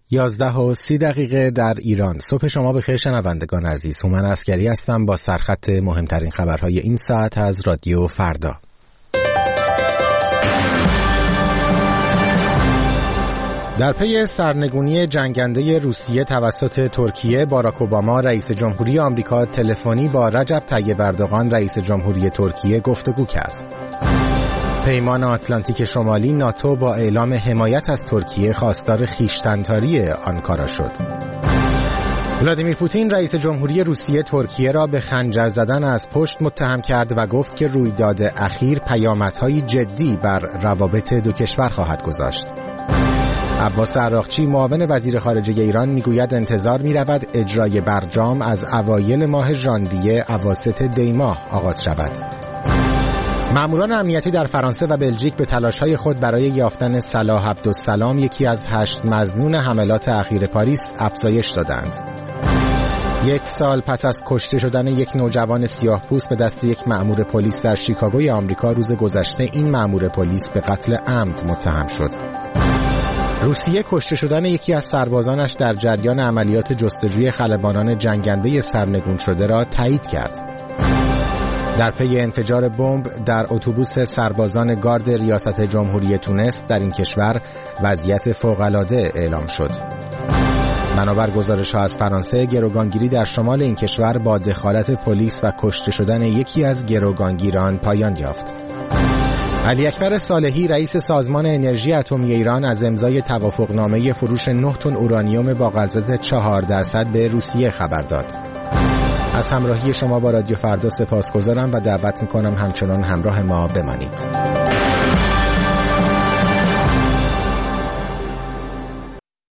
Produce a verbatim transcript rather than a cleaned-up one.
یازده و سی دقیقه در ایران. صبح شما بخیر شنوندگان عزیز. هومن عسگری هستم با سرخط مهمترین خبرهای این ساعت از رادیو فردا. در پی سرنگونی جنگنده روسیه توسط ترکیه، باراک اوباما رئیس جمهوری آمریکا تلفنی با رجب طیب اردوغان رئیس جمهوری ترکیه گفتگو کرد. پیمان آتلانتیک شمالی ناتو با اعلام حمایت از ترکیه خواستار خویشتن‌تاری آنکارا شد. ولادیمیر پوتین رئیس جمهوری روسیه ترکیه را به خنجر زدن از پشت متهم کرد و گفت که رویداد اخیر پیامدهای جدی بر روابط دو کشور خواهد گذاشت. عباس عراقچی معاون وزیر خارجه ایران میگوید انتظار می‌رود اجرای برجام از اوایل ماه ژانویه اواسط دی ماه آغاز شود. ماموران امنیتی در فرانسه و بلژیک به تلاش‌های خود برای یافتن صلاح عبدالسلام، یکی از هشت مظنون حملات اخیر پاریس، افزایش دادند. یک سال پس از کشته شدن یک نوجوان سیاه‌پوست به دست یک مأمور پلیس در شیکاگوی آمریکا، روز گذشته این مأمور پلیس به قتل عمد متهم شد. روسیه کشته شدن یکی از سربازانش در جریان عملیات جستجوی خلبانان جنگنده سرنگون شده را تایید کرد. در پی انفجار بمب در اتوبوس سربازان گارد ریاست جمهوری تونس در این کشور وضعیت فوق‌العاده اعلام شد. بنابر گزارش‌ها از فرانسه، گروگانگیری در شمال این کشور با دخالت پلیس و کشته شدن یکی از گروگانگیران پایان یافت. علی اکبر صالحی رئیس سازمان انرژی اتمی ایران از امضای توافقنامه فروش نه تن اورانیوم با غلظت چهار درصد به روسیه خبر داد. از همراهی شما با رادیو فردا سپاسگزارم و دعوت می‌کنم همچنان همراه ما بمانید.